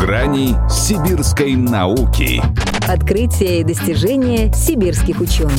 Грани сибирской науки. Открытия и достижения сибирских ученых.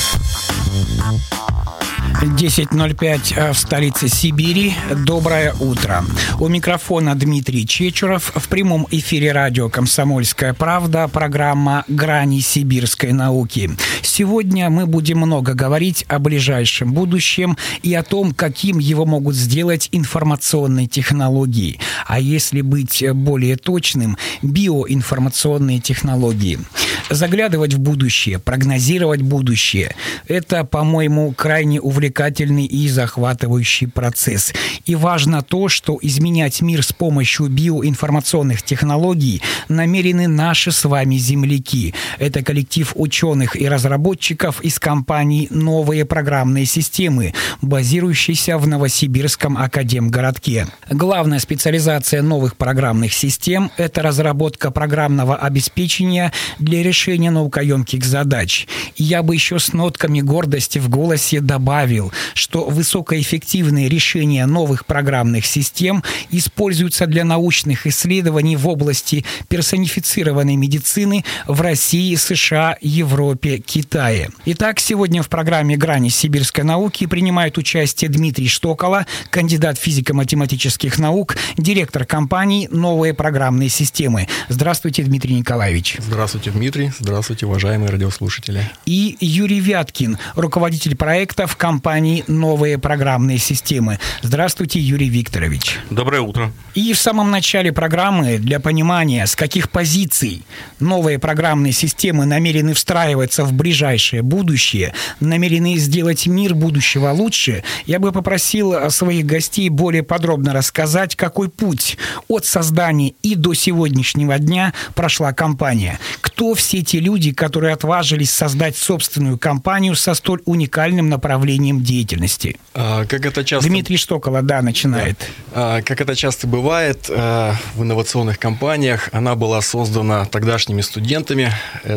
10:05 в столице Сибири. Доброе утро. У микрофона Дмитрий Чечеров. В прямом эфире радио «Комсомольская правда». Программа «Грани сибирской науки». Сегодня мы будем много говорить о ближайшем будущем и о том, каким его могут сделать информационные технологии. А если быть более точным, биоинформационные технологии. Заглядывать в будущее, прогнозировать будущее – это, по-моему, крайне увлекательный и захватывающий процесс. И важно то, что изменять мир с помощью биоинформационных технологий намерены наши с вами земляки. Это коллектив ученых и разработчиков из компании «Новые программные системы», базирующейся в Новосибирском академгородке. Главная специализация новых программных систем – это разработка программного обеспечения для решения наукоемких задач. И я бы еще с нотками гордости в голосе добавил, что высокоэффективные решения новых программных систем используются для научных исследований в области персонифицированной медицины в России, США, Европе, Китае. Итак, сегодня в программе «Грани сибирской науки» принимает участие Дмитрий Штокола, кандидат физико-математических наук, директор компании «Новые программные системы». Здравствуйте, Дмитрий Николаевич. Здравствуйте, Дмитрий. Здравствуйте, уважаемые радиослушатели. И Юрий Вяткин, руководитель проекта в компании «Новые программные системы». Здравствуйте, Юрий Викторович. Доброе утро. И в самом начале программы, для понимания, с каких позиций новые программные системы намерены встраиваться в ближайшее будущее, намерены сделать мир будущего лучше, я бы попросил своих гостей более подробно рассказать, какой путь от создания и до сегодняшнего дня прошла компания. Кто все те люди, которые отважились создать собственную компанию со столь уникальным направлением деятельности? Как это часто... Дмитрий Штокола, начинает. Как это часто бывает в инновационных компаниях, она была создана тогдашними студентами.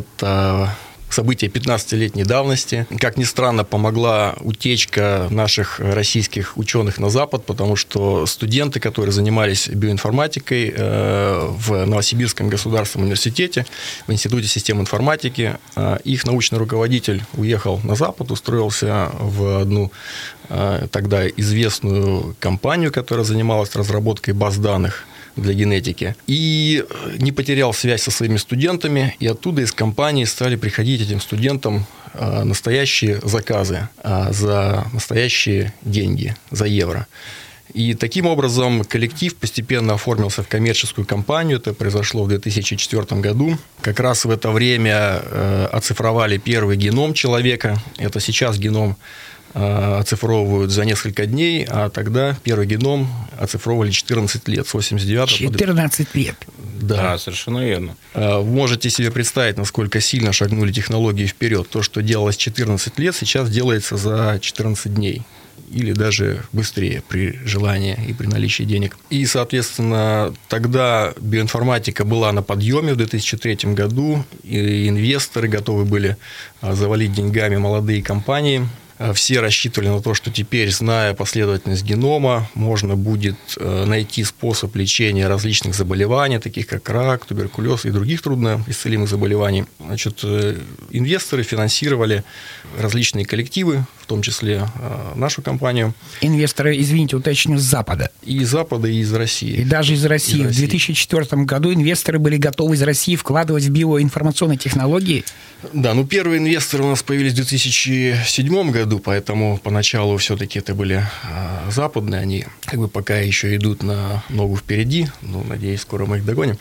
Это событие 15-летней давности. Как ни странно, помогла утечка наших российских ученых на Запад, потому что студенты, которые занимались биоинформатикой в Новосибирском государственном университете, в Институте систем информатики, их научный руководитель уехал на Запад, устроился в одну тогда известную компанию, которая занималась разработкой баз данных для генетики, и не потерял связь со своими студентами, и оттуда из компании стали приходить этим студентам настоящие заказы за настоящие деньги, за евро. И таким образом коллектив постепенно оформился в коммерческую компанию. Это произошло в 2004 году. Как раз в это время оцифровали первый геном человека. Это сейчас геном оцифровывают за несколько дней, а тогда первый геном оцифровывали 14 лет, с 89 14 лет. Да, совершенно верно. Вы можете себе представить, насколько сильно шагнули технологии вперед. То, что делалось 14 лет, сейчас делается за 14 дней. Или даже быстрее при желании и при наличии денег. И, соответственно, тогда биоинформатика была на подъеме в 2003 году, и инвесторы готовы были завалить деньгами молодые компании. Все рассчитывали на то, что теперь, зная последовательность генома, можно будет найти способ лечения различных заболеваний, таких как рак, туберкулез и других трудноисцелимых заболеваний. Значит, инвесторы финансировали различные коллективы, в том числе нашу компанию. Инвесторы, извините, уточню, с Запада. И из Запада, и из России. И даже из России. В 2004 году инвесторы были готовы из России вкладывать в биоинформационные технологии? Да, первые инвесторы у нас появились в 2007 году, поэтому поначалу все-таки это были западные, они пока еще идут на ногу впереди, надеюсь, скоро мы их догоним.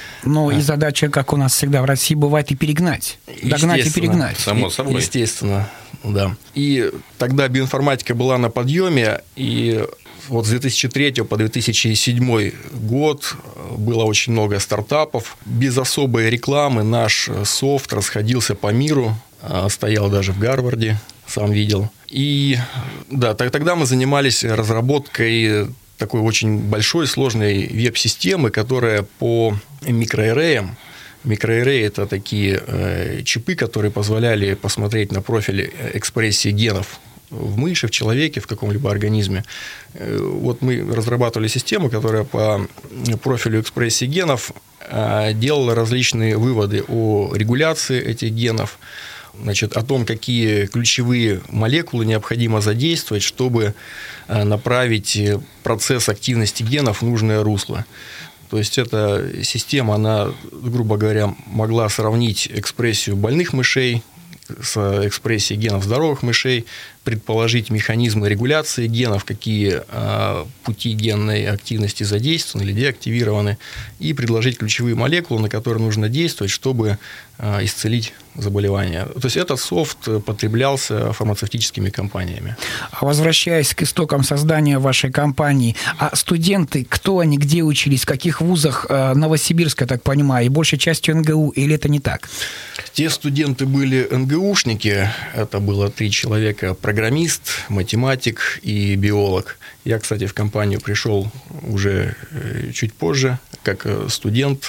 И задача, как у нас всегда в России бывает, и перегнать. Догнать и перегнать. Само собой. Естественно, да. И тогда биоинформатика была на подъеме, и вот с 2003 по 2007 год было очень много стартапов. Без особой рекламы наш софт расходился по миру, стоял даже в Гарварде, сам видел. И да, тогда мы занимались разработкой такой очень большой, сложной веб-системы, которая по микроарреям. Микроарреи – это такие чипы, которые позволяли посмотреть на профиль экспрессии генов в мыши, в человеке, в каком-либо организме. Вот мы разрабатывали систему, которая по профилю экспрессии генов делала различные выводы о регуляции этих генов, значит, о том, какие ключевые молекулы необходимо задействовать, чтобы направить процесс активности генов в нужное русло. То есть эта система, она, грубо говоря, могла сравнить экспрессию больных мышей с экспрессией генов здоровых мышей, предположить механизмы регуляции генов, какие пути генной активности задействованы или деактивированы, и предложить ключевые молекулы, на которые нужно действовать, чтобы исцелить заболевание. То есть этот софт потреблялся фармацевтическими компаниями. Возвращаясь к истокам создания вашей компании, а студенты, кто они, где учились, в каких вузах Новосибирска, так понимаю, и большей частью НГУ, или это не так? Те студенты были НГУшники, это было 3 человека, программист, математик и биолог. Я, кстати, в компанию пришел уже чуть позже, как студент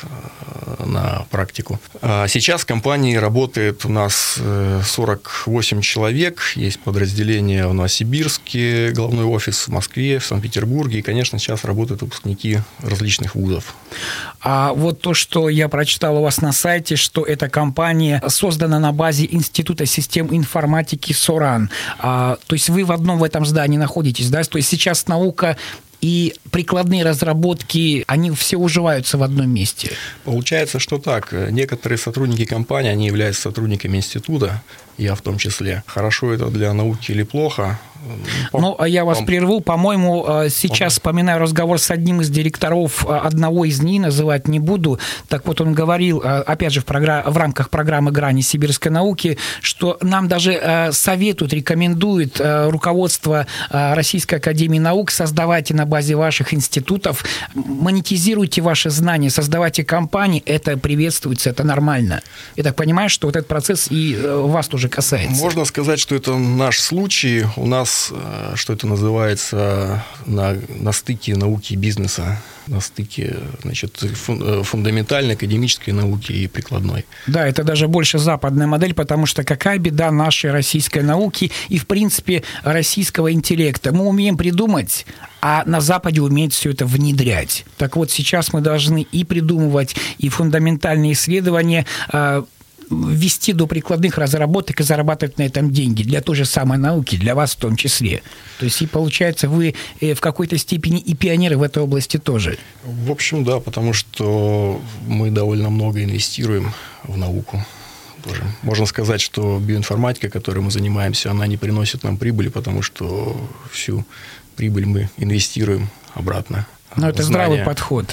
на практику. Сейчас в компании работает у нас 48 человек, есть подразделение в Новосибирске, головной офис в Москве, в Санкт-Петербурге, и, конечно, сейчас работают выпускники различных вузов. А вот то, что я прочитал у вас на сайте, что эта компания создана на базе Института систем информатики СОРАН. То есть вы в одном в этом здании находитесь, да? То есть сейчас наука и прикладные разработки, они все уживаются в одном месте? Получается, что так. Некоторые сотрудники компании, они являются сотрудниками института, я в том числе. Хорошо это для науки или плохо? Ну, я вас прерву. По-моему, сейчас вспоминаю разговор с одним из директоров одного из НИИ, называть не буду. Так вот, он говорил, опять же, в рамках программы «Грани сибирской науки», что нам даже советуют, рекомендуют руководство Российской академии наук: создавайте на базе ваших институтов, монетизируйте ваши знания, создавайте компании. Это приветствуется, это нормально. Я так понимаю, что вот этот процесс и вас тоже касается. Можно сказать, что это наш случай. У нас, что это называется, на стыке науки и бизнеса, на стыке, значит, фундаментальной академической науки и прикладной. Да, это даже больше западная модель, потому что какая беда нашей российской науки и, в принципе, российского интеллекта. Мы умеем придумать, а на Западе умеют все это внедрять. Так вот, сейчас мы должны и придумывать, и фундаментальные исследования ввести до прикладных разработок и зарабатывать на этом деньги для той же самой науки, для вас в том числе. То есть, и получается, вы в какой-то степени и пионеры в этой области тоже. В общем, да, потому что мы довольно много инвестируем в науку. Тоже. Можно сказать, что биоинформатика, которой мы занимаемся, она не приносит нам прибыли, потому что всю прибыль мы инвестируем обратно. Ну, это здравый подход.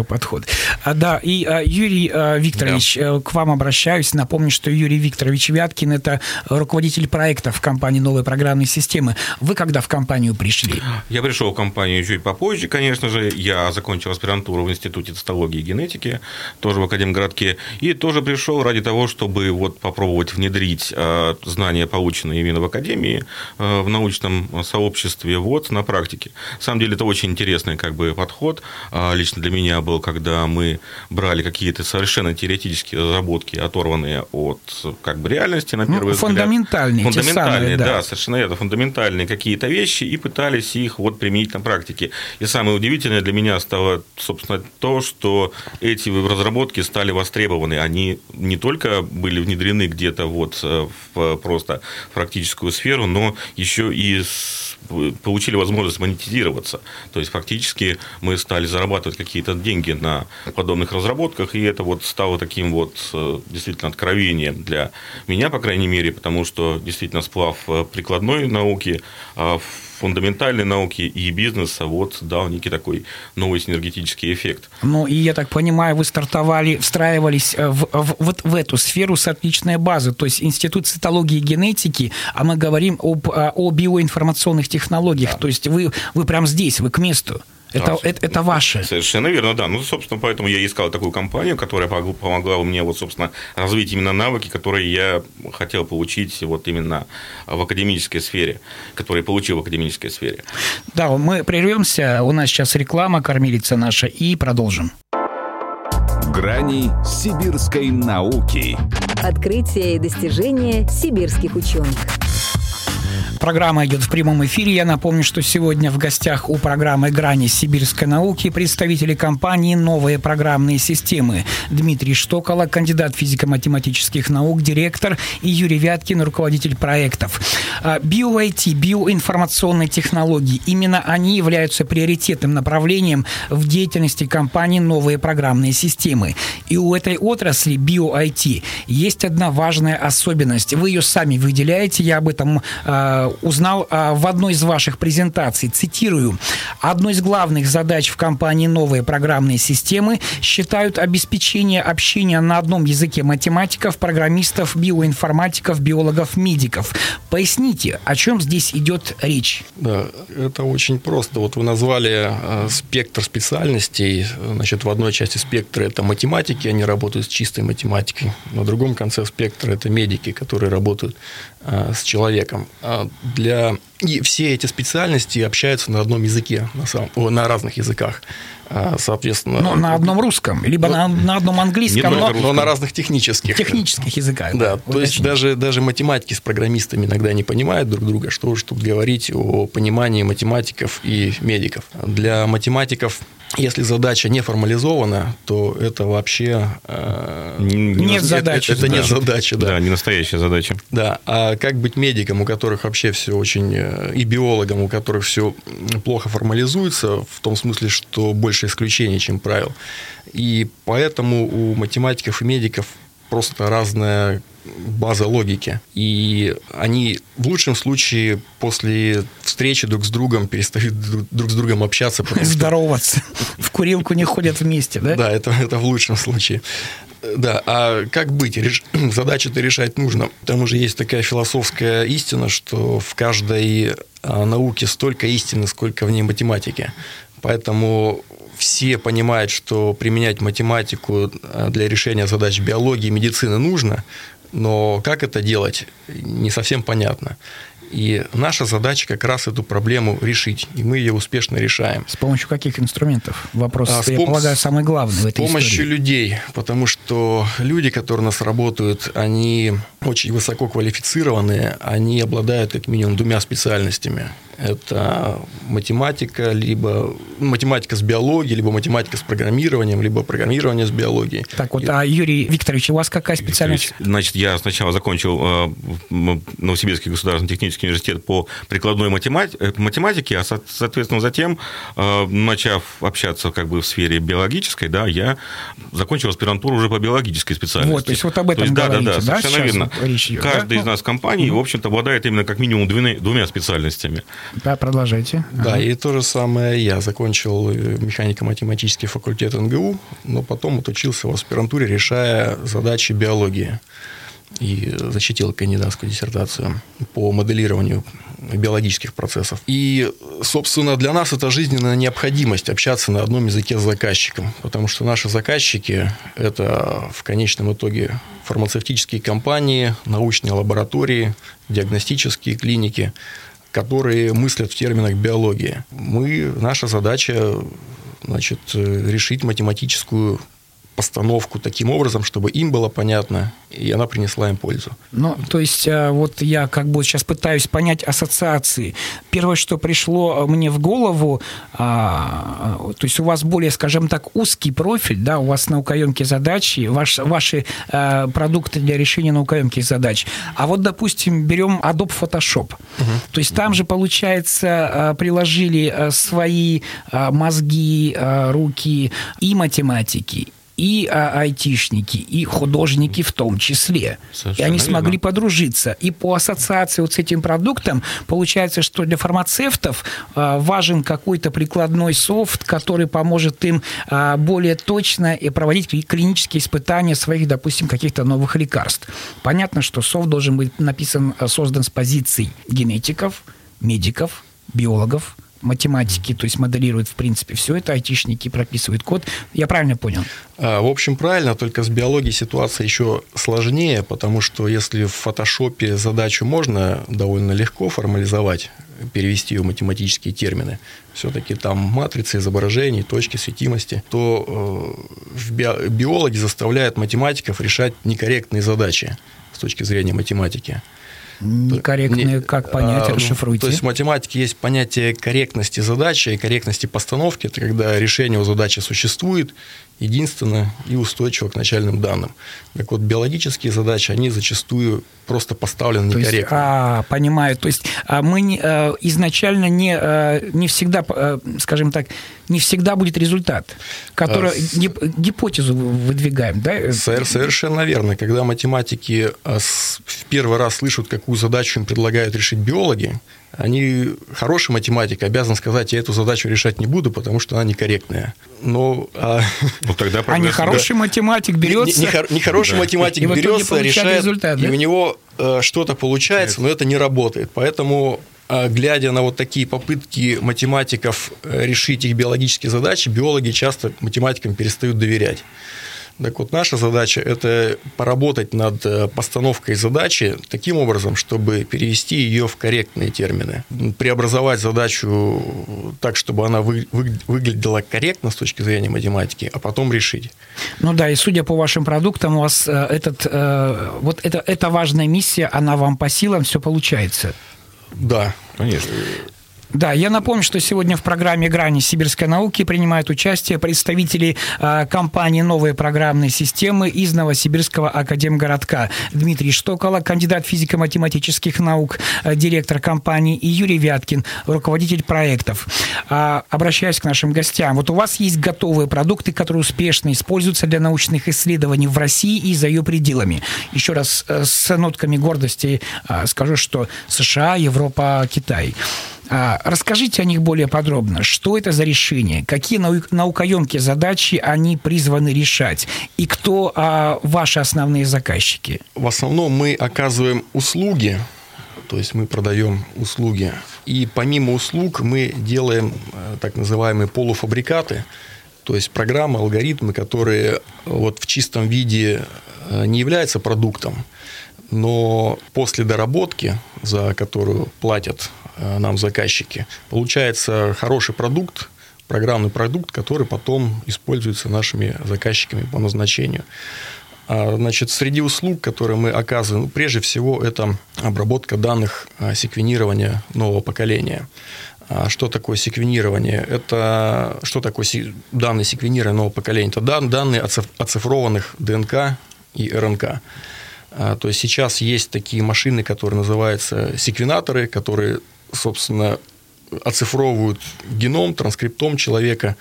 Да, и Юрий Викторович, к вам обращаюсь. Напомню, что Юрий Викторович Вяткин – это руководитель проекта в компании «Новые программные системы». Вы когда в компанию пришли? Я пришел в компанию чуть попозже, конечно же. Я закончил аспирантуру в Институте цитологии и генетики, тоже в Академгородке, и тоже пришел ради того, чтобы вот попробовать внедрить знания, полученные именно в Академии, в научном сообществе, вот, на практике. На самом деле, это очень интересный подход. Лично для меня был, когда мы брали какие-то совершенно теоретические разработки, оторванные от реальности, на первый взгляд. Фундаментальные, да, совершенно верно. Фундаментальные какие-то вещи, и пытались их применить на практике. И самое удивительное для меня стало, собственно, то, что эти разработки стали востребованы. Они не только были внедрены где-то в просто практическую сферу, но еще и получили возможность монетизироваться. То есть, фактически мы стали зарабатывать какие-то деньги на подобных разработках, и это стало таким действительно откровением для меня, по крайней мере, потому что действительно сплав прикладной науки, фундаментальной науки и бизнеса дал некий такой новый синергетический эффект. Ну, и я так понимаю, вы встраивались в эту сферу с отличной базы, то есть Институт цитологии и генетики, а мы говорим о биоинформационных технологиях, то есть вы прям здесь, вы к месту. Это ваше. Совершенно верно, да. Ну, собственно, поэтому я искал такую компанию, которая помогла мне, собственно, развить именно навыки, которые я хотел получить именно в академической сфере, которые получил в академической сфере. Да, мы прервемся. У нас сейчас реклама, кормилица наша, и продолжим. Грани сибирской науки. Открытия и достижения сибирских ученых. Программа идет в прямом эфире. Я напомню, что сегодня в гостях у программы «Грани сибирской науки» представители компании «Новые программные системы». Дмитрий Штокола, кандидат физико-математических наук, директор, и Юрий Вяткин, руководитель проектов. Био-IT, биоинформационные технологии, именно они являются приоритетным направлением в деятельности компании «Новые программные системы». И у этой отрасли био-IT есть одна важная особенность. Вы ее сами выделяете, я об этом узнал в одной из ваших презентаций. Цитирую. Одной из главных задач в компании «Новые программные системы» считают обеспечение общения на одном языке математиков, программистов, биоинформатиков, биологов, медиков. Поясните, о чем здесь идет речь? Да, это очень просто. Вот вы назвали спектр специальностей. Значит, в одной части спектра это математики, они работают с чистой математикой. На другом конце спектра это медики, которые работают с человеком. И все эти специальности общаются на одном языке, на разных языках. Соответственно, но на одном русском, либо на одном английском, но на разных технических языках. Да, то есть даже математики с программистами иногда не понимают друг друга, что уж тут говорить о понимании математиков и медиков. Для математиков, если задача не формализована, то это вообще нет задачи. Это не задача, да. Да, не настоящая задача. Да, а как быть медиком, у которых вообще все очень, и биологом, у которых все плохо формализуется, в том смысле, что больше исключений, чем правил. И поэтому у математиков и медиков просто разная база логики. И они в лучшем случае после встречи друг с другом перестают друг с другом общаться. Здороваться. В курилку не ходят вместе, да? Да, это в лучшем случае. Да, а как быть? Задачу-то решать нужно. Там уже есть такая философская истина, что в каждой науке столько истины, сколько в ней математики. Поэтому все понимают, что применять математику для решения задач биологии и медицины нужно, но как это делать, не совсем понятно. И наша задача как раз эту проблему решить, и мы ее успешно решаем. С помощью каких инструментов? Вопрос, я полагаю, самый главный в этой истории. С помощью людей, потому что люди, которые у нас работают, они очень высоко квалифицированные, они обладают как минимум двумя специальностями. Это математика, либо математика с биологией, либо математика с программированием, либо программирование с биологией. Так вот, а Юрий Викторович, у вас какая специальность? Значит, я сначала закончил Новосибирский государственный технический университет по прикладной математике, а, соответственно, затем, начав общаться как бы в сфере биологической, да, я закончил аспирантуру уже по биологической специальности. Вот, то есть вот об этом говорите, да? Совершенно верно. Идет, каждый из нас в компании, в общем-то, обладает именно как минимум двумя специальностями. Да, продолжайте. Да, и то же самое я закончил механико-математический факультет НГУ, но потом отучился в аспирантуре, решая задачи биологии. И защитил кандидатскую диссертацию по моделированию биологических процессов. И, собственно, для нас это жизненная необходимость общаться на одном языке с заказчиком, потому что наши заказчики – это в конечном итоге фармацевтические компании, научные лаборатории, диагностические клиники, которые мыслят в терминах биологии. Наша задача, значит, решить математическую постановку таким образом, чтобы им было понятно, и она принесла им пользу. Ну, то есть, вот я как бы сейчас пытаюсь понять ассоциации. Первое, что пришло мне в голову, то есть у вас более, скажем так, узкий профиль, да, у вас наукоемкие задачи, ваши продукты для решения наукоемких задач. А вот, допустим, берем Adobe Photoshop. То есть там же, получается, приложили свои мозги, руки и математики, и айтишники, и художники в том числе. Совершенно и они смогли подружиться. И по ассоциации вот с этим продуктом получается, что для фармацевтов важен какой-то прикладной софт, который поможет им более точно проводить клинические испытания своих, допустим, каких-то новых лекарств. Понятно, что софт должен быть создан с позиций генетиков, медиков, биологов, математики, то есть моделируют, в принципе, все это, айтишники прописывают код. Я правильно понял? В общем, правильно, только с биологией ситуация еще сложнее, потому что если в фотошопе задачу можно довольно легко формализовать, перевести ее в математические термины, все-таки там матрицы изображений, точки светимости, то биологи заставляют математиков решать некорректные задачи с точки зрения математики. Некорректные, как понять, расшифруйте. То есть в математике есть понятие корректности задачи и корректности постановки. Это когда решение у задачи существует единственно и устойчиво к начальным данным. Так вот, биологические задачи, они зачастую просто поставлены некорректно. Понимаю. То есть мы изначально не всегда, скажем так, не всегда будет результат, который гипотезу выдвигаем, да? Совершенно верно. Когда математики в первый раз слышат, какую задачу им предлагают решить биологи, они, хороший математик, обязан сказать: я эту задачу решать не буду, потому что она некорректная. Тогда нехороший математик берется... Нехороший математик берется, решает, результат, и у него что-то получается, но это не работает. Поэтому, глядя на вот такие попытки математиков решить их биологические задачи, биологи часто математикам перестают доверять. Так вот, наша задача – это поработать над постановкой задачи таким образом, чтобы перевести ее в корректные термины, преобразовать задачу так, чтобы она выглядела корректно с точки зрения математики, а потом решить. Ну да, и судя по вашим продуктам, у вас эта важная миссия, она вам по силам, все получается. Да, конечно. Да, я напомню, что сегодня в программе «Грани сибирской науки» принимают участие представители компании «Новые программные системы» из Новосибирского академгородка. Дмитрий Штокола, кандидат физико-математических наук, директор компании, и Юрий Вяткин, руководитель проектов. Обращаюсь к нашим гостям. Вот у вас есть готовые продукты, которые успешно используются для научных исследований в России и за ее пределами. Еще раз с нотками гордости скажу, что США, Европа, Китай. Расскажите о них более подробно. Что это за решения? Какие наукоемкие задачи они призваны решать? И кто ваши основные заказчики? В основном мы оказываем услуги, то есть мы продаем услуги. И помимо услуг мы делаем так называемые полуфабрикаты, то есть программы, алгоритмы, которые вот в чистом виде не являются продуктом, но после доработки, за которую платят нам заказчики, получается хороший продукт, программный продукт, который потом используется нашими заказчиками по назначению. Значит, среди услуг, которые мы оказываем, прежде всего, это обработка данных секвенирования нового поколения. Что такое секвенирование? Что такое данные секвенирования нового поколения? Это данные оцифрованных ДНК и РНК. То есть сейчас есть такие машины, которые называются секвенаторы, которые, собственно, оцифровывают геном, транскриптом человека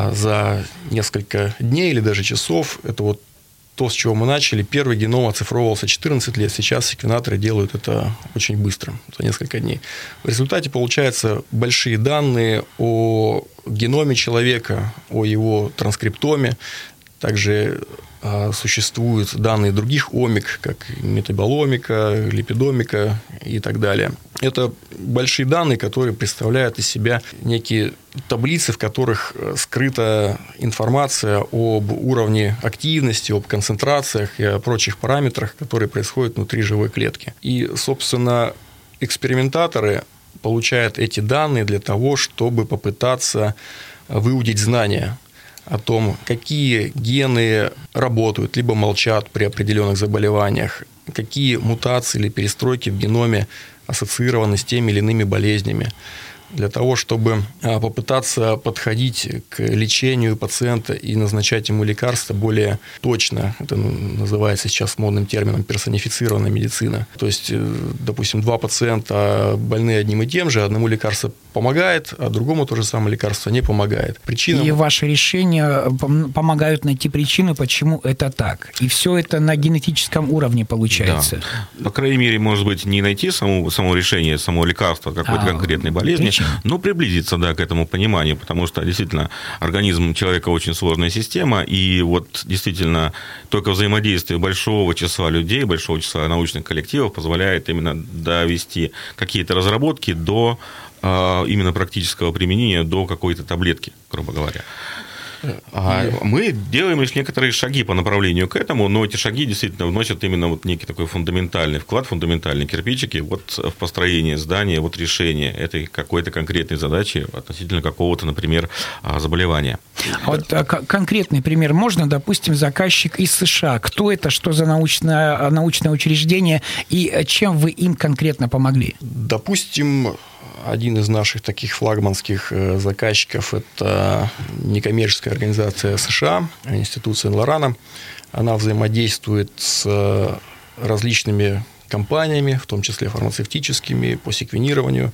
за несколько дней или даже часов. Это вот то, с чего мы начали. Первый геном оцифровывался 14 лет, сейчас секвенаторы делают это очень быстро, за несколько дней. В результате получаются большие данные о геноме человека, о его транскриптоме. Также существуют данные других омик, как метаболомика, липидомика и так далее. Это большие данные, которые представляют из себя некие таблицы, в которых скрыта информация об уровне активности, об концентрациях и о прочих параметрах, которые происходят внутри живой клетки. И, собственно, экспериментаторы получают эти данные для того, чтобы попытаться выудить знания о том, какие гены работают, либо молчат при определенных заболеваниях, какие мутации или перестройки в геноме ассоциированы с теми или иными болезнями, для того, чтобы попытаться подходить к лечению пациента и назначать ему лекарства более точно. Это называется сейчас модным термином персонифицированная медицина. То есть, допустим, два пациента больны одним и тем же, одному лекарство помогает, а другому то же самое лекарство не помогает. И ваши решения помогают найти причину, почему это так. И все это на генетическом уровне получается. Да. По крайней мере, может быть, не найти само решение, само лекарство какой-то конкретной болезни, но приблизиться, да, к этому пониманию, потому что действительно организм человека очень сложная система, и вот действительно только взаимодействие большого числа людей, большого числа научных коллективов позволяет именно довести какие-то разработки до именно практического применения, до какой-то таблетки, грубо говоря. Мы делаем лишь некоторые шаги по направлению к этому, но эти шаги действительно вносят именно вот некий такой фундаментальный вклад, фундаментальные кирпичики вот в построение здания, вот решение этой какой-то конкретной задачи относительно какого-то, например, заболевания. А вот конкретный пример можно? Допустим, заказчик из США. Кто это, что за научное учреждение и чем вы им конкретно помогли? Допустим, один из наших таких флагманских заказчиков – это некоммерческая организация США, Институт Сен-Лорана. Она взаимодействует с различными компаниями, в том числе фармацевтическими, по секвенированию.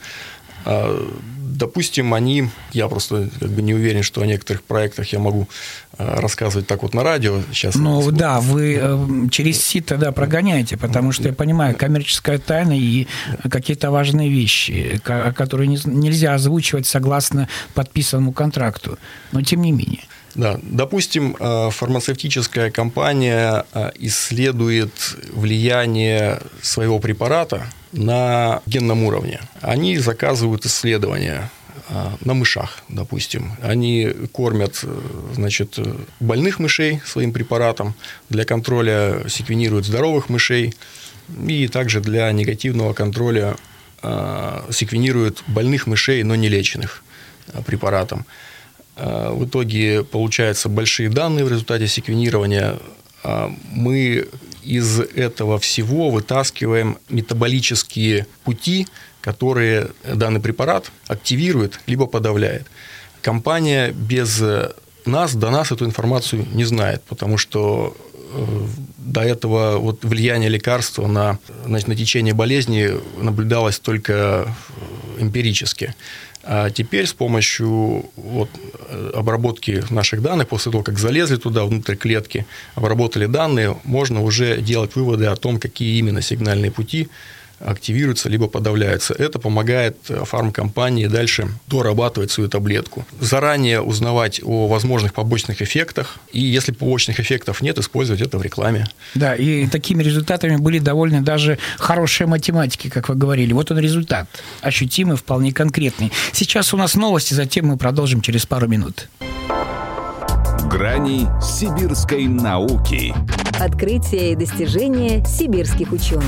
Допустим, я просто не уверен, что о некоторых проектах я могу рассказывать так вот на радио. Сейчас да, вы через сито прогоняете, потому что я понимаю, коммерческая тайна и какие-то важные вещи, которые нельзя озвучивать согласно подписанному контракту, но тем не менее. Да, допустим, фармацевтическая компания исследует влияние своего препарата на генном уровне. Они заказывают исследования на мышах, допустим. Они кормят, больных мышей своим препаратом, для контроля секвенируют здоровых мышей, и также для негативного контроля секвенируют больных мышей, но не леченных препаратом. В итоге получаются большие данные в результате секвенирования. Мы из этого всего вытаскиваем метаболические пути, которые данный препарат активирует либо подавляет. Компания до нас эту информацию не знает, потому что до этого влияние лекарства на течение болезни наблюдалось только эмпирически. А теперь с помощью обработки наших данных, после того, как залезли туда, внутрь клетки, обработали данные, можно уже делать выводы о том, какие именно сигнальные пути активируются либо подавляются. Это помогает фармкомпании дальше дорабатывать свою таблетку. Заранее узнавать о возможных побочных эффектах, и если побочных эффектов нет, использовать это в рекламе. Да, и такими результатами были довольны даже хорошие математики, как вы говорили. Вот он результат, ощутимый, вполне конкретный. Сейчас у нас новости, затем мы продолжим через пару минут. Грани сибирской науки. Открытия и достижения сибирских ученых.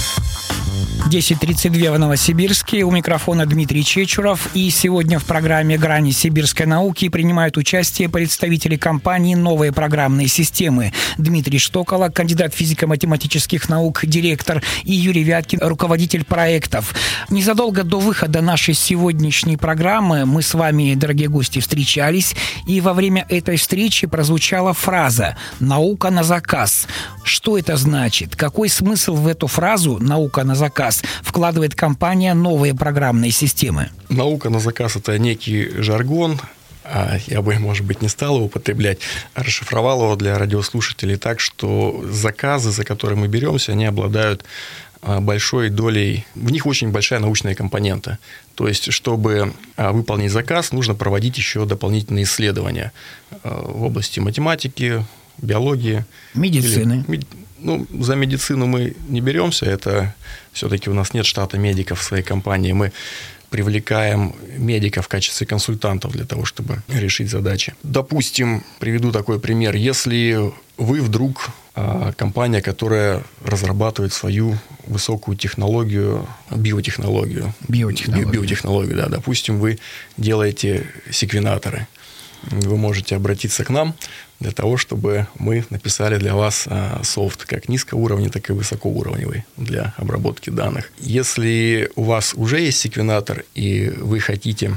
10:32 в Новосибирске. У микрофона Дмитрий Чечуров. И сегодня в программе «Грани сибирской науки» принимают участие представители компании «Новые программные системы». Дмитрий Штокола, кандидат физико-математических наук, директор, и Юрий Вяткин, руководитель проектов. Незадолго до выхода нашей сегодняшней программы мы с вами, дорогие гости, встречались. И во время этой встречи прозвучала фраза «наука на заказ». Что это значит? Какой смысл в эту фразу «наука на заказ» вкладывает компания «Новые программные системы»? Наука на заказ – это некий жаргон. Я бы, может быть, не стал его употреблять, а расшифровал его для радиослушателей так, что заказы, за которые мы беремся, они обладают большой долей, в них очень большая научная компонента. То есть, чтобы выполнить заказ, нужно проводить еще дополнительные исследования в области математики, биологии. Медицины. За медицину мы не беремся, это все-таки у нас нет штата медиков в своей компании. Мы привлекаем медиков в качестве консультантов для того, чтобы решить задачи. Допустим, приведу такой пример. Если вы вдруг компания, которая разрабатывает свою высокую технологию, биотехнологию, да, допустим, вы делаете секвенаторы, вы можете обратиться к нам для того, чтобы мы написали для вас софт, как низкоуровневый, так и высокоуровневый для обработки данных. Если у вас уже есть секвенатор, и вы хотите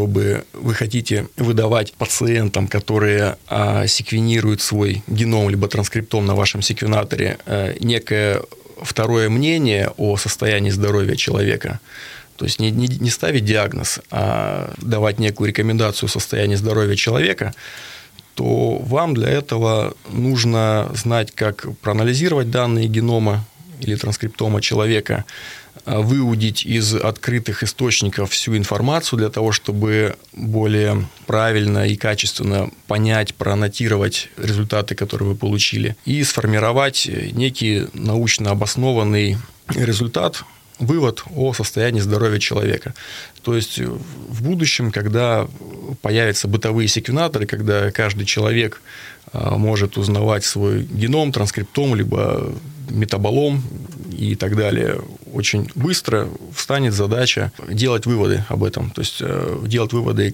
выдавать пациентам, которые секвенируют свой геном либо транскриптом на вашем секвенаторе, некое второе мнение о состоянии здоровья человека, то есть не ставить диагноз, а давать некую рекомендацию состояния здоровья человека, то вам для этого нужно знать, как проанализировать данные генома или транскриптома человека, выудить из открытых источников всю информацию для того, чтобы более правильно и качественно понять, проаннотировать результаты, которые вы получили, и сформировать некий научно обоснованный результат, вывод о состоянии здоровья человека. То есть в будущем, когда появятся бытовые секвенаторы, когда каждый человек может узнавать свой геном, транскриптом, либо метаболом и так далее, очень быстро встанет задача делать выводы об этом. То есть делать выводы,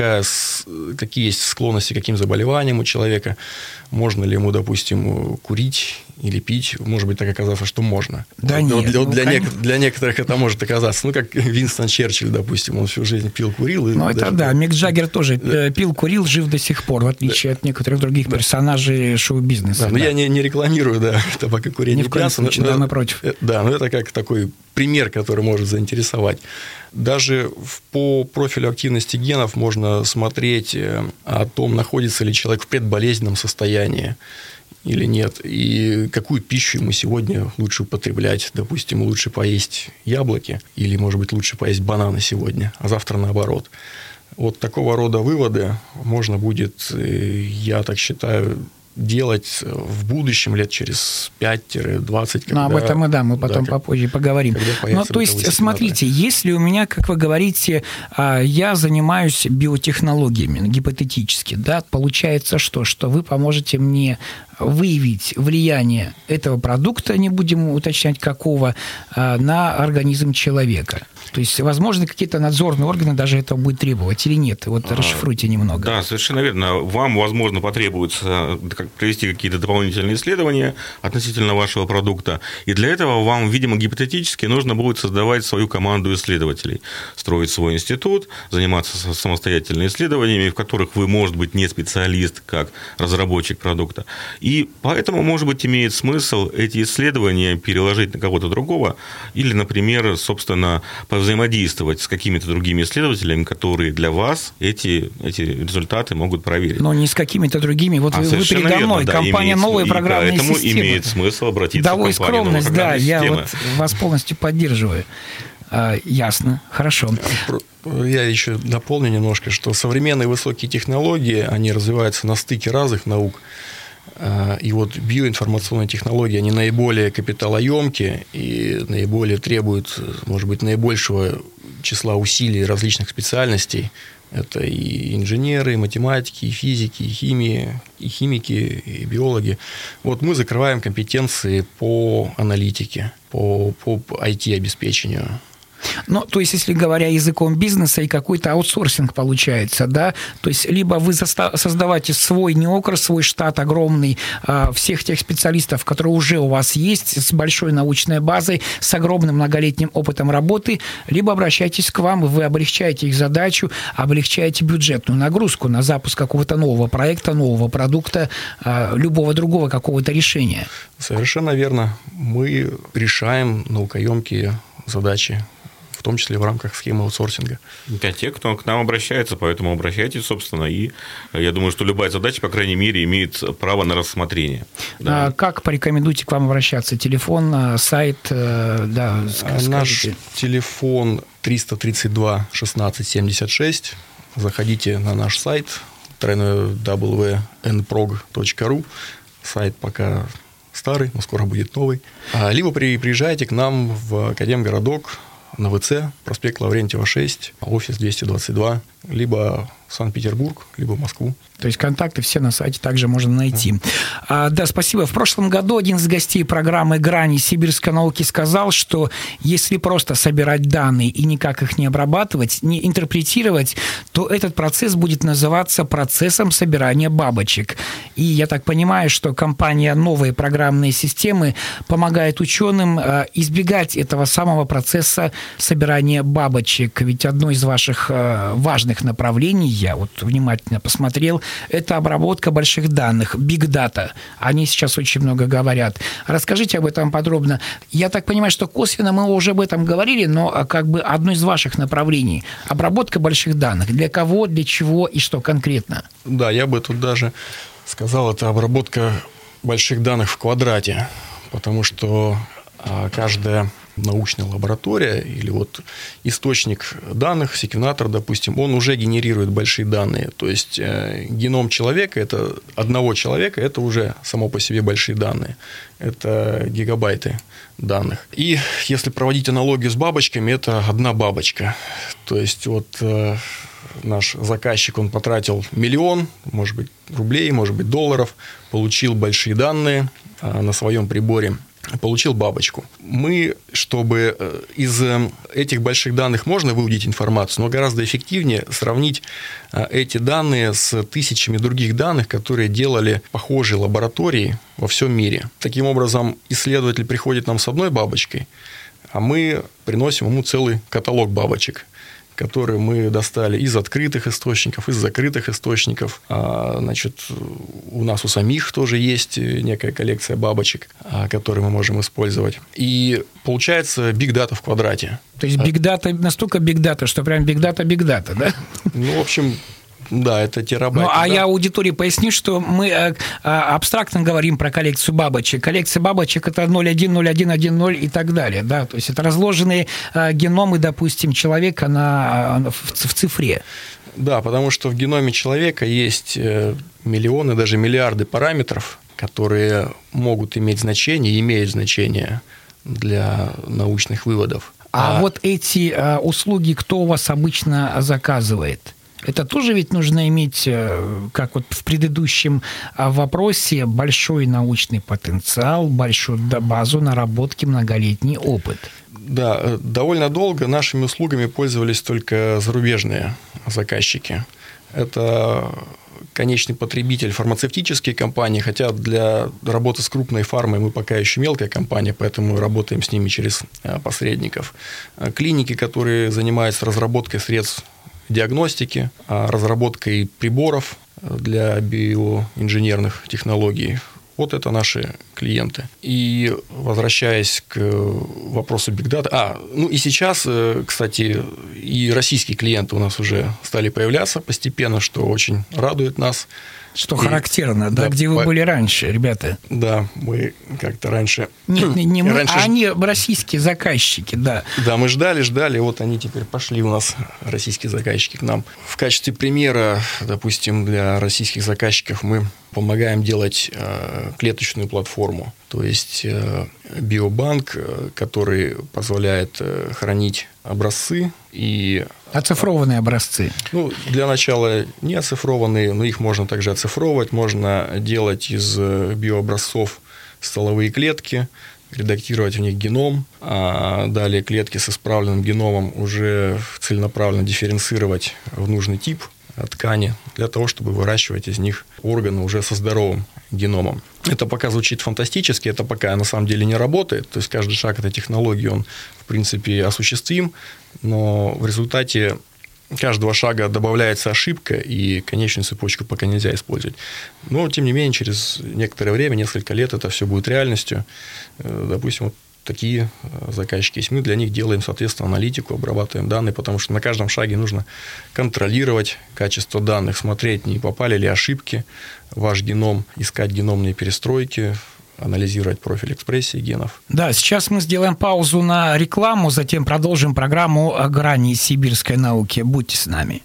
какие есть склонности к каким заболеваниям у человека, можно ли ему, допустим, курить или пить. Может быть, так оказалось, что можно. Да нет, для некоторых это может оказаться. Ну, как Винстон Черчилль, допустим, он всю жизнь пил, курил. Ну, это да. Мик Джаггер тоже пил, курил, жив до сих пор, в отличие от некоторых других персонажей шоу-бизнеса. Да, но я не рекламирую, табакокурение. Ни в коем случае, да, мы против. Да, но это как такой пример, который может заинтересовать. Даже по профилю активности генов можно смотреть о том, находится ли человек в предболезненном состоянии или нет, и какую пищу ему сегодня лучше употреблять. Допустим, лучше поесть яблоки, или, может быть, лучше поесть бананы сегодня, а завтра наоборот. Вот такого рода выводы можно будет, я так считаю, делать в будущем лет через 5-20. Ну, об этом мы потом попозже поговорим. Ну, то есть, смотрите, если у меня, как вы говорите, я занимаюсь биотехнологиями, гипотетически, да, получается что вы поможете мне выявить влияние этого продукта, не будем уточнять какого, на организм человека. То есть, возможно, какие-то надзорные органы даже этого будут требовать или нет? Вот расшифруйте немного. Да, совершенно верно. Вам, возможно, потребуется провести какие-то дополнительные исследования относительно вашего продукта. И для этого вам, видимо, гипотетически нужно будет создавать свою команду исследователей, строить свой институт, заниматься самостоятельными исследованиями, в которых вы, может быть, не специалист, как разработчик продукта. И поэтому, может быть, имеет смысл эти исследования переложить на кого-то другого или, например, собственно, взаимодействовать с какими-то другими исследователями, которые для вас эти результаты могут проверить. Но не с какими-то другими. Вот вы передо мной, да, компания «Новые программные системы». Поэтому имеет смысл обратиться в компанию скромность, да, я вот вас полностью поддерживаю. Ясно, хорошо. Я еще дополню немножко, что современные высокие технологии, они развиваются на стыке разных наук. И вот биоинформационные технологии, они наиболее капиталоемкие и наиболее требуют, может быть, наибольшего числа усилий различных специальностей. Это и инженеры, и математики, и физики, и химики, и биологи. Вот мы закрываем компетенции по аналитике, по IT-обеспечению. Ну, то есть, если говоря языком бизнеса, и какой-то аутсорсинг получается, да, то есть, либо вы создаваете свой неокр, свой штат огромный всех тех специалистов, которые уже у вас есть, с большой научной базой, с огромным многолетним опытом работы, либо обращайтесь к вам, и вы облегчаете их задачу, облегчаете бюджетную нагрузку на запуск какого-то нового проекта, нового продукта, любого другого какого-то решения. Совершенно верно. Мы решаем наукоемкие задачи, в том числе в рамках схемы аутсорсинга. Для тех, кто к нам обращается, поэтому обращайтесь, собственно, и я думаю, что любая задача, по крайней мере, имеет право на рассмотрение. Да. Как порекомендуете к вам обращаться? Телефон, сайт? Да, наш телефон 332 16 76. Заходите на наш сайт www.nprog.ru. Сайт пока старый, но скоро будет новый. Либо приезжайте к нам в Академгородок, на ВЦ, проспект Лаврентьева, 6, офис 222, либо в Санкт-Петербург, либо в Москву. То есть контакты все на сайте также можно найти. Да, спасибо. В прошлом году один из гостей программы «Грани сибирской науки» сказал, что если просто собирать данные и никак их не обрабатывать, не интерпретировать, то этот процесс будет называться процессом собирания бабочек. И я так понимаю, что компания «Новые программные системы» помогает ученым избегать этого самого процесса собирания бабочек. Ведь одно из ваших важных направлений, я вот внимательно посмотрел, это обработка больших данных, big data. Они сейчас очень много говорят. Расскажите об этом подробно. Я так понимаю, что косвенно мы уже об этом говорили, но как бы одно из ваших направлений – обработка больших данных. Для кого, для чего и что конкретно? Да, я бы тут даже сказал, это обработка больших данных в квадрате, потому что каждая научная лаборатория или вот источник данных, секвенатор, допустим, он уже генерирует большие данные. То есть геном человека, это одного человека, это уже само по себе большие данные. Это гигабайты данных. И если проводить аналогию с бабочками, это одна бабочка. То есть вот наш заказчик, он потратил миллион, может быть, рублей, может быть, долларов, получил большие данные на своем приборе, получил бабочку. Мы, чтобы из этих больших данных можно выудить информацию, но гораздо эффективнее сравнить эти данные с тысячами других данных, которые делали похожие лаборатории во всем мире. Таким образом, исследователь приходит нам с одной бабочкой, а мы приносим ему целый каталог бабочек, которые мы достали из открытых источников, из закрытых источников. Значит, у нас у самих тоже есть некая коллекция бабочек, которые мы можем использовать. И получается big data в квадрате. То есть big data, настолько big data, что прям big data, да? Ну, в общем... Да, это терабайты. Ну, я аудитории поясню, что мы абстрактно говорим про коллекцию бабочек. Коллекция бабочек – это 0,1, и так далее. Да? То есть это разложенные геномы, допустим, человека в цифре. Да, потому что в геноме человека есть миллионы, даже миллиарды параметров, которые могут иметь значение и имеют значение для научных выводов. А вот эти услуги кто у вас обычно заказывает? Это тоже ведь нужно иметь, как вот в предыдущем вопросе, большой научный потенциал, большую базу наработки, многолетний опыт. Да, довольно долго нашими услугами пользовались только зарубежные заказчики. Это конечный потребитель фармацевтические компании, хотя для работы с крупной фармой мы пока еще мелкая компания, поэтому мы работаем с ними через посредников. Клиники, которые занимаются разработкой средств диагностики, разработкой приборов для биоинженерных технологий. Вот это наши клиенты. И возвращаясь к вопросу Big Data. Ну и сейчас, кстати, и российские клиенты у нас уже стали появляться постепенно, что очень радует нас. Что характерно, да, где вы были раньше, ребята? Да, мы как-то раньше... Не мы, а они российские заказчики, да. Да, мы ждали, вот они теперь пошли у нас, российские заказчики, к нам. В качестве примера, допустим, для российских заказчиков мы помогаем делать клеточную платформу, то есть биобанк, который позволяет хранить образцы и... Оцифрованные образцы. Ну, для начала не оцифрованные, но их можно также оцифровывать, можно делать из биообразцов столовые клетки, редактировать в них геном, а далее клетки с исправленным геномом уже целенаправленно дифференцировать в нужный тип ткани для того, чтобы выращивать из них органы уже со здоровым геномом. Это пока звучит фантастически, это пока на самом деле не работает, то есть каждый шаг этой технологии, он в принципе осуществим, но в результате каждого шага добавляется ошибка, и конечную цепочку пока нельзя использовать. Но, тем не менее, через некоторое время, несколько лет, это все будет реальностью. Допустим, вот такие заказчики есть. Мы для них делаем, соответственно, аналитику, обрабатываем данные, потому что на каждом шаге нужно контролировать качество данных, смотреть, не попали ли ошибки в ваш геном, искать геномные перестройки, анализировать профиль экспрессии генов. Да, сейчас мы сделаем паузу на рекламу, затем продолжим программу о грани сибирской науки. Будьте с нами.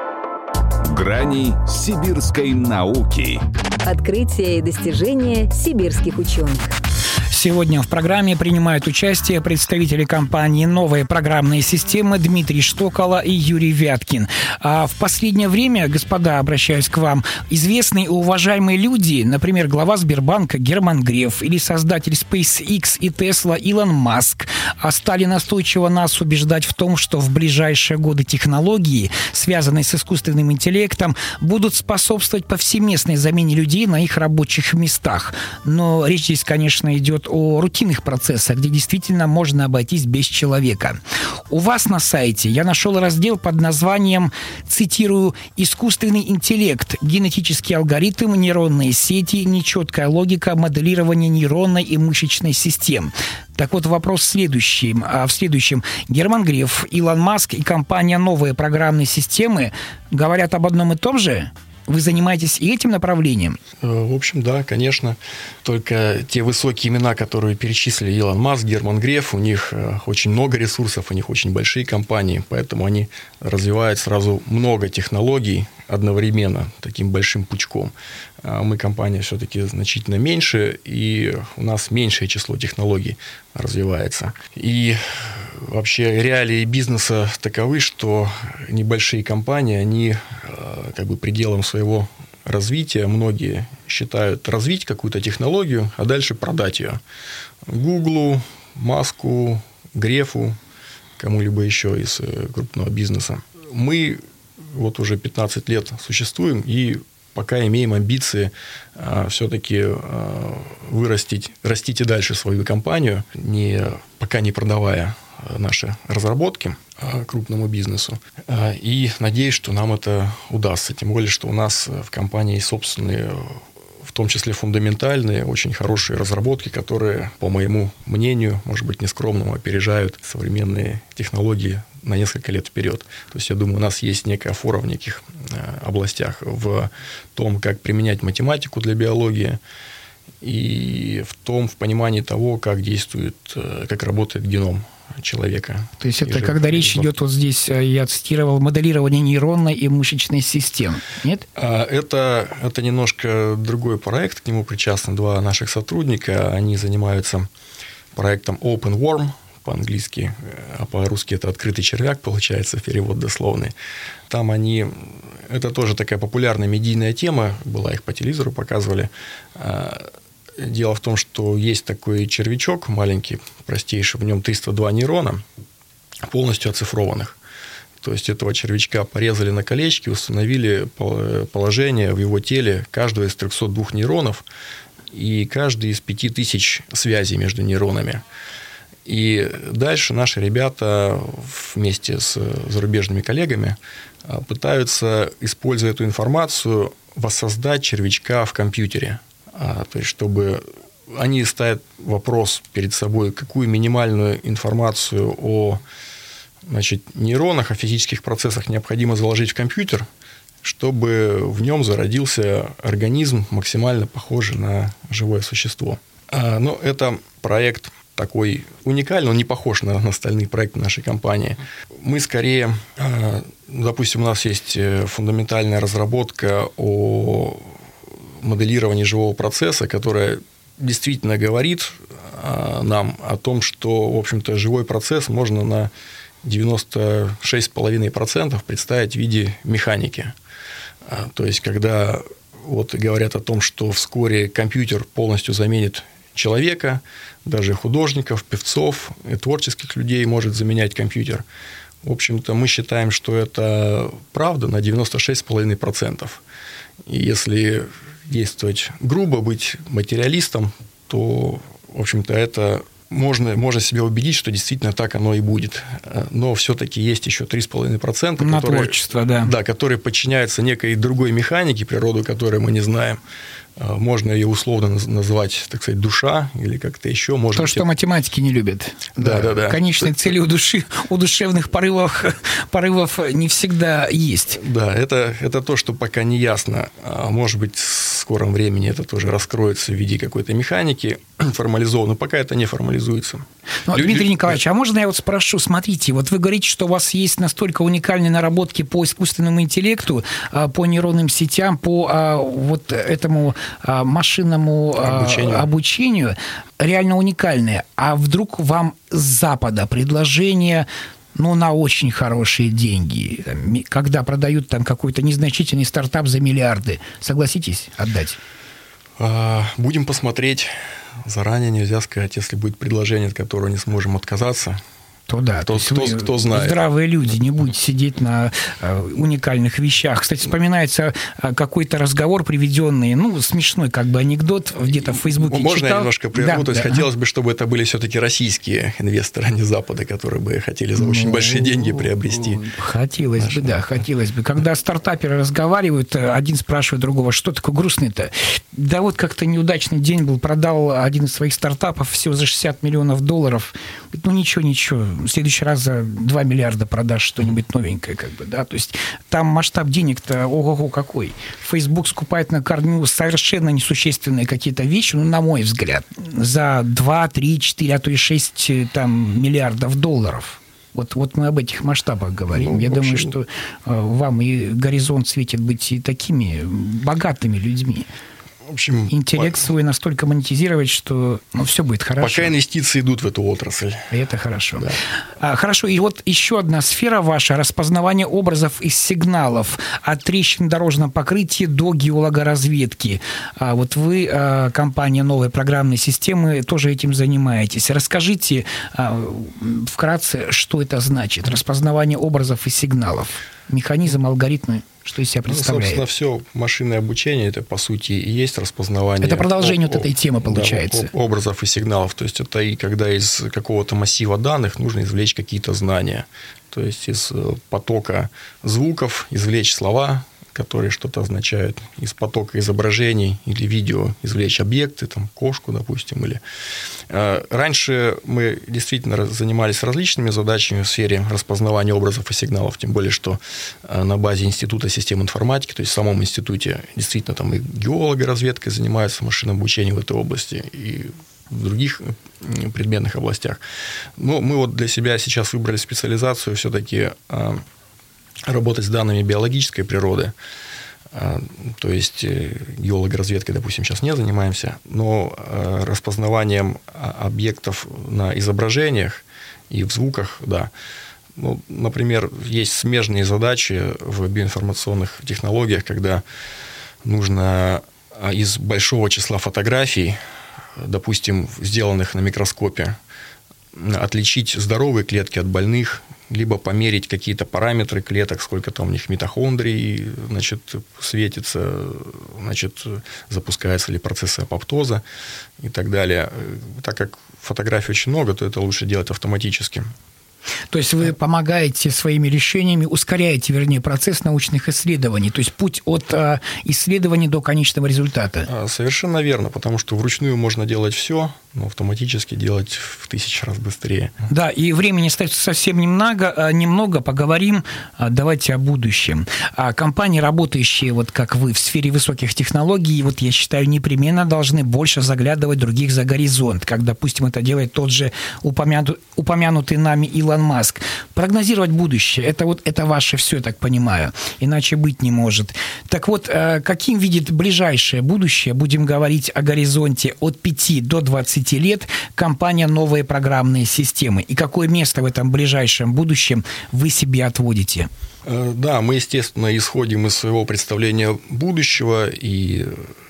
Грани сибирской науки. Открытия и достижения сибирских ученых. Сегодня в программе принимают участие представители компании «Новые программные системы» Дмитрий Штокола и Юрий Вяткин. А в последнее время, господа, обращаюсь к вам, известные и уважаемые люди, например, глава Сбербанка Герман Греф или создатель SpaceX и Tesla Илон Маск, стали настойчиво нас убеждать в том, что в ближайшие годы технологии, связанные с искусственным интеллектом, будут способствовать повсеместной замене людей на их рабочих местах. Но речь здесь, конечно, идет о рутинных процессах, где действительно можно обойтись без человека. У вас на сайте я нашел раздел под названием, цитирую, «Искусственный интеллект, генетический алгоритм, нейронные сети, нечеткая логика, моделирование нейронной и мышечной систем». Так вот, вопрос в следующем. Герман Греф, Илон Маск и компания «Новые программные системы» говорят об одном и том же? Вы занимаетесь и этим направлением? В общем, да, конечно. Только те высокие имена, которые перечислили Илон Маск, Герман Греф, у них очень много ресурсов, у них очень большие компании, поэтому они развивают сразу много технологий одновременно, таким большим пучком. Мы компания все-таки значительно меньше, и у нас меньшее число технологий развивается. И вообще реалии бизнеса таковы, что небольшие компании, они как бы пределом своего развития, многие считают развить какую-то технологию, а дальше продать ее Гуглу, Маску, Грефу, кому-либо еще из крупного бизнеса. Мы вот уже 15 лет существуем и пока имеем амбиции все-таки растить и дальше свою компанию, пока не продавая наши разработки крупному бизнесу. И надеюсь, что нам это удастся. Тем более, что у нас в компании есть собственные, в том числе фундаментальные, очень хорошие разработки, которые, по моему мнению, может быть, нескромному, опережают современные технологии на несколько лет вперед. То есть, я думаю, у нас есть некая фора в неких областях в том, как применять математику для биологии, и в понимании того, как действует, как работает геном человека. То есть это когда речь идет, вот здесь я цитировал, моделирование нейронной и мышечной систем, нет? Это немножко другой проект, к нему причастны два наших сотрудника, они занимаются проектом OpenWorm, по-английски, а по-русски это «открытый червяк», получается, перевод дословный. Там это тоже такая популярная медийная тема была, их по телевизору показывали. Дело в том, что есть такой червячок маленький, простейший, в нем 302 нейрона, полностью оцифрованных. То есть, этого червячка порезали на колечки, установили положение в его теле каждого из 302 нейронов и каждый из 5000 связей между нейронами. И дальше наши ребята вместе с зарубежными коллегами пытаются, используя эту информацию, воссоздать червячка в компьютере. То есть, чтобы они ставят вопрос перед собой, какую минимальную информацию о нейронах, о физических процессах необходимо заложить в компьютер, чтобы в нем зародился организм, максимально похожий на живое существо. Но это проект такой уникальный, он не похож на остальные проекты нашей компании. Мы скорее, допустим, у нас есть фундаментальная разработка о моделирование живого процесса, которое действительно говорит нам о том, что, в общем-то, живой процесс можно на 96,5% представить в виде механики. То есть, когда говорят о том, что вскоре компьютер полностью заменит человека, даже художников, певцов, и творческих людей может заменять компьютер. В общем-то, мы считаем, что это правда на 96,5%. И если действовать грубо, быть материалистом, то, в общем-то, это можно себя убедить, что действительно так оно и будет. Но все-таки есть еще 3,5%, которые подчиняются некой другой механике, природу которой мы не знаем. Можно ее условно назвать, так сказать, душа или как-то еще. Что математики не любят. Да. Конечной цели у душевных порывов не всегда есть. Да, это то, что пока не ясно. Может быть, в скором времени это тоже раскроется в виде какой-то механики формализованной, пока это не формализуется. Дмитрий Николаевич, а можно я спрошу, смотрите, вы говорите, что у вас есть настолько уникальные наработки по искусственному интеллекту, по нейронным сетям, по этому машинному обучению, реально уникальные. А вдруг вам с Запада предложение на очень хорошие деньги, когда продают там какой-то незначительный стартап за миллиарды, согласитесь отдать? Будем посмотреть. Заранее нельзя сказать, если будет предложение, от которого не сможем отказаться. То да, кто знает. Здравые люди не будут сидеть на уникальных вещах. Кстати, вспоминается какой-то разговор, приведенный, смешной анекдот, где-то в Фейсбуке Можно читал. я немножко прерву? То есть, хотелось бы, чтобы это были все-таки российские инвесторы, а не Запада, которые бы хотели за очень большие деньги приобрести. Хотелось бы. Когда стартаперы разговаривают, один спрашивает другого, что такое грустный-то? Да вот как-то неудачный день был, продал один из своих стартапов всего за $60 миллионов. ну ничего, в следующий раз за 2 миллиарда продашь что-нибудь новенькое, как бы, да, то есть там масштаб денег-то ого-го какой. Facebook скупает на корню совершенно несущественные какие-то вещи, ну, на мой взгляд, за 2, 3, 4, а то и 6 там, миллиардов долларов. Вот мы об этих масштабах говорим. Я думаю, что вам и горизонт светит быть и такими богатыми людьми. В общем, интеллект свой настолько монетизировать, что все будет хорошо. Пока инвестиции идут в эту отрасль. И это хорошо. Да. Хорошо, и вот еще одна сфера ваша – распознавание образов из сигналов от трещин в дорожном покрытии до геологоразведки. Вот вы, компания «Новые программные системы», тоже этим занимаетесь. Расскажите вкратце, что это значит? Распознавание образов и сигналов. Механизм, алгоритмы, что из себя представляет? Собственно, все машинное обучение, это, по сути, и есть распознавание. Это продолжение вот этой темы, получается. Да, образов и сигналов. То есть, это и когда из какого-то массива данных нужно извлечь какие-то знания. То есть, из потока звуков извлечь слова, которые что-то означают, из потока изображений или видео извлечь объекты, там, кошку, допустим. Или... Раньше мы действительно занимались различными задачами в сфере распознавания образов и сигналов, тем более, что на базе Института систем информатики, то есть в самом институте, действительно там и геологоразведкой занимаются, машинным обучением в этой области, и в других предметных областях. Но мы вот для себя сейчас выбрали специализацию все-таки работать с данными биологической природы. То есть геологоразведкой, допустим, сейчас не занимаемся, но распознаванием объектов на изображениях и в звуках, да. Ну, например, есть смежные задачи в биоинформационных технологиях, когда нужно из большого числа фотографий, допустим, сделанных на микроскопе, отличить здоровые клетки от больных, либо померить какие-то параметры клеток, сколько там у них митохондрий, значит, светится, значит, запускается ли процессы апоптоза и так далее. Так как фотографий очень много, то это лучше делать автоматически. То есть вы помогаете своими решениями, ускоряете, вернее, процесс научных исследований, то есть путь от исследований до конечного результата. Совершенно верно, потому что вручную можно делать все, но автоматически делать в 1000 раз быстрее. Да, и времени остается совсем немного, поговорим, давайте о будущем. Компании, работающие, вот как вы, в сфере высоких технологий, вот я считаю, непременно должны больше заглядывать других за горизонт, как, допустим, это делает тот же упомянутый нами Илон Маск. Прогнозировать будущее, это ваше все, я так понимаю, иначе быть не может. Так вот, каким видит ближайшее будущее, будем говорить о горизонте от 5 до 20 лет, компания «Новые программные системы», и какое место в этом ближайшем будущем вы себе отводите? Да, мы, естественно, исходим из своего представления будущего и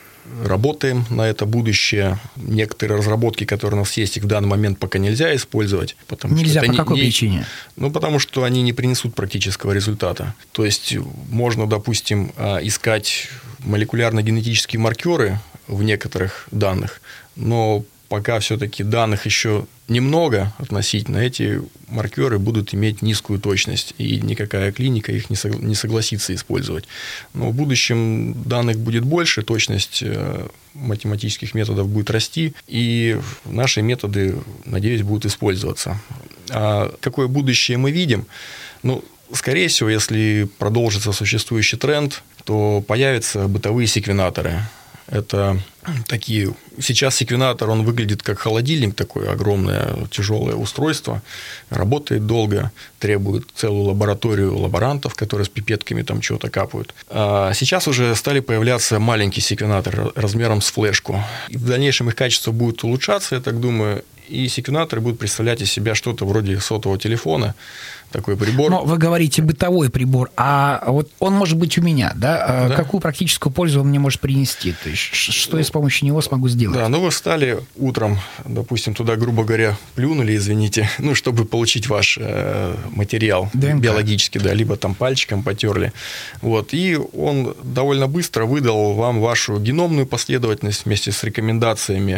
работаем на это будущее. Некоторые разработки, которые у нас есть, их в данный момент пока нельзя использовать. Нельзя, по какой причине? Ну, потому что они не принесут практического результата. То есть, можно, допустим, искать молекулярно-генетические маркеры в некоторых данных, но пока все-таки данных еще немного относительно, эти маркеры будут иметь низкую точность, и никакая клиника их не согласится использовать. Но в будущем данных будет больше, точность математических методов будет расти, и наши методы, надеюсь, будут использоваться. А какое будущее мы видим? Ну, скорее всего, если продолжится существующий тренд, то появятся бытовые секвенаторы. Это такие... Сейчас секвенатор, он выглядит как холодильник, такое огромное тяжелое устройство, работает долго, требует целую лабораторию лаборантов, которые с пипетками там чего-то капают. А сейчас уже стали появляться маленькие секвенаторы размером с флешку. И в дальнейшем их качество будет улучшаться, я так думаю, и секвенаторы будут представлять из себя что-то вроде сотового телефона, такой прибор. Но вы говорите бытовой прибор, а вот он может быть у меня, да? Да. Какую практическую пользу он мне может принести? То есть, что я с помощью него смогу сделать? Да, вы встали утром, допустим, туда, грубо говоря, плюнули, извините, чтобы получить ваш материал ДНК. Биологический, да, либо там пальчиком потерли. Вот, и он довольно быстро выдал вам вашу геномную последовательность вместе с рекомендациями,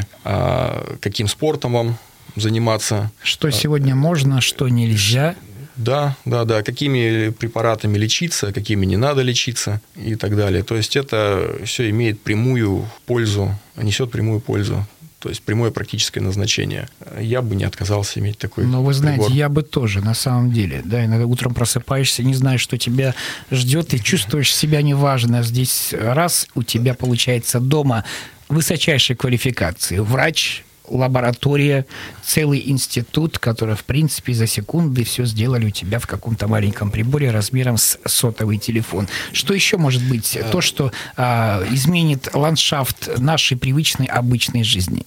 каким спортом вам заниматься. Что сегодня можно, что нельзя. Да, какими препаратами лечиться, какими не надо лечиться и так далее. То есть, это все имеет прямую пользу, несет прямую пользу то есть прямое практическое назначение. Я бы не отказался иметь такой Но вы знаете, прибор. я бы тоже, на самом деле. Да, иногда утром просыпаешься, не знаешь, что тебя ждет, и чувствуешь себя неважно. Здесь раз у тебя получается дома высочайшей квалификации. Врач, лаборатория, целый институт, который, в принципе, за секунды все сделали у тебя в каком-то маленьком приборе размером с сотовый телефон. Что еще может быть? То, что изменит ландшафт нашей привычной, обычной жизни.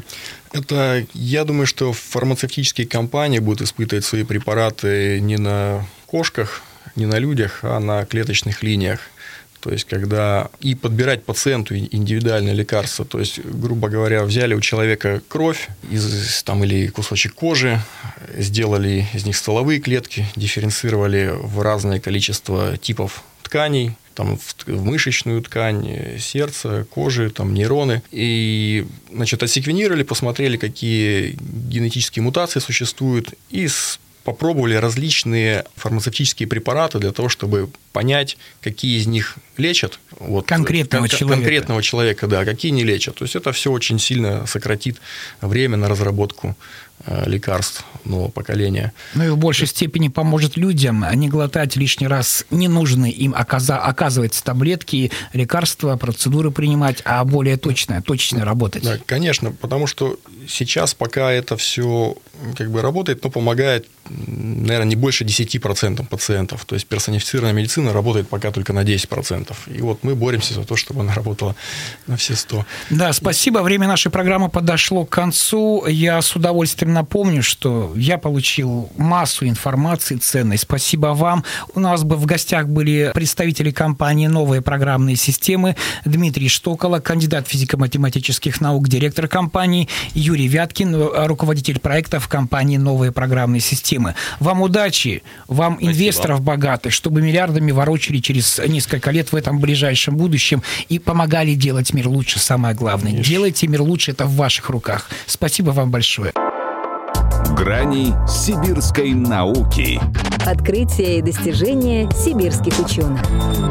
Это, я думаю, что фармацевтические компании будут испытывать свои препараты не на кошках, не на людях, а на клеточных линиях. То есть, когда и подбирать пациенту индивидуальное лекарство, то есть, грубо говоря, взяли у человека кровь или кусочек кожи, сделали из них стволовые клетки, дифференцировали в разное количество типов тканей, там, в мышечную ткань, сердце, кожи, там, нейроны. И, отсеквенировали, посмотрели, какие генетические мутации существуют, и попробовали различные фармацевтические препараты для того, чтобы понять, какие из них лечат. Конкретного человека, да, какие не лечат. То есть, это все очень сильно сократит время на разработку лекарств нового поколения. Ну и в большей степени поможет людям не глотать лишний раз ненужные им, оказывается, таблетки, лекарства, процедуры принимать, а более точно работать. Да, конечно, потому что сейчас пока это все работает, но помогает, наверное, не больше 10% пациентов. То есть, персонифицированная медицина работает пока только на 10%. И вот мы боремся за то, чтобы она работала на все 100%. Да, спасибо. Время нашей программы подошло к концу. Я с удовольствием напомню, что я получил массу информации ценной. Спасибо вам. У нас в гостях были представители компании «Новые программные системы», Дмитрий Штокола, кандидат физико-математических наук, директор компании, Юрий Вяткин, руководитель проектов компании «Новые программные системы». Вам удачи, вам инвесторов богатых, чтобы миллиардами ворочали через несколько лет в этом ближайшем будущем и помогали делать мир лучше, самое главное. Делайте мир лучше, это в ваших руках. Спасибо вам большое. Грани сибирской науки. Открытия и достижения сибирских ученых.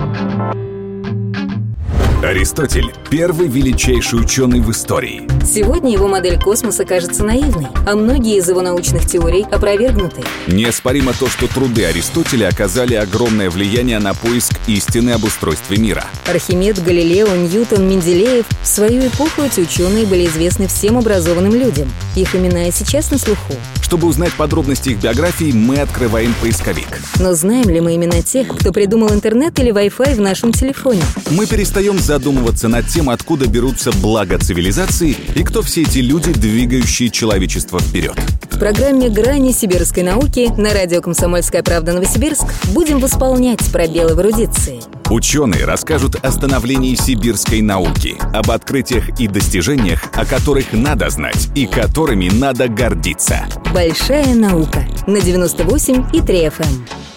Аристотель – первый величайший ученый в истории. Сегодня его модель космоса кажется наивной, а многие из его научных теорий опровергнуты. Неоспоримо то, что труды Аристотеля оказали огромное влияние на поиск истины об устройстве мира. Архимед, Галилео, Ньютон, Менделеев – в свою эпоху эти ученые были известны всем образованным людям. Их имена и сейчас на слуху. Чтобы узнать подробности их биографий, мы открываем поисковик. Но знаем ли мы имена тех, кто придумал интернет или Wi-Fi в нашем телефоне? Мы перестаем задумываться над тем, откуда берутся блага цивилизации и кто все эти люди, двигающие человечество вперед. В программе «Грани сибирской науки» на радио «Комсомольская правда» Новосибирск будем восполнять пробелы в эрудиции. Ученые расскажут о становлении сибирской науки, об открытиях и достижениях, о которых надо знать и которыми надо гордиться. Большая наука на 98,3 FM.